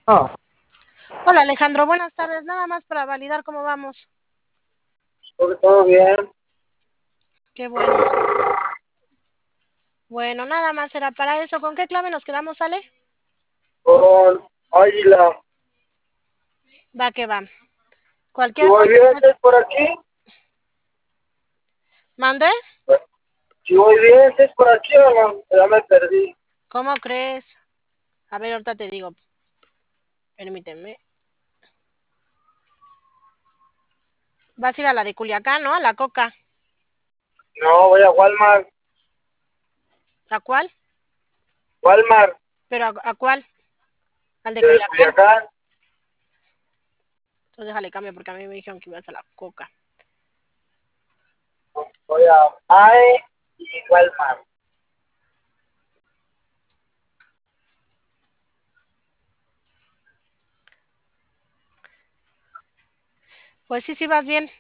Ah, Hola Alejandro, buenas tardes. Nada más para validar cómo vamos. porque todo bien. Qué bueno. Bueno, nada más era para eso. ¿Con qué clave nos quedamos, Ale? Con Águila. Va que va. Si Cualquier cosa. voy bien, ¿estás por aquí? ¿Mande? Si voy bien, ¿estás por aquí o no? Ya me perdí. ¿Cómo crees? A ver, ahorita te digo. Permíteme. Vas a ir a la de Culiacán, ¿no? A la Coca. No, voy a Walmart. ¿A cuál? Walmart, ¿Pero a cuál? Al de de Culiacán. Culiacán. Entonces déjale cambio porque a mí me dijeron que ibas a la Coca. Voy a AE y Walmart. Pues sí, sí vas bien.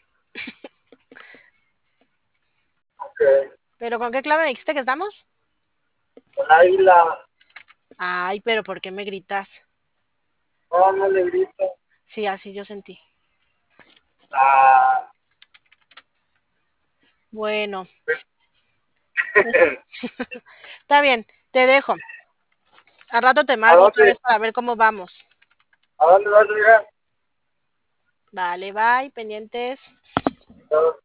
Ok. ¿Pero con qué clave me dijiste que estamos? Con Águila. Ay, pero ¿por qué me gritas? No, no le grito. Sí, así yo sentí. Ah. Bueno, está bien, te dejo. Al rato te ¿A marco otra dónde? vez para ver cómo vamos. ¿A dónde vas a llegar? Vale, bye, pendientes. No.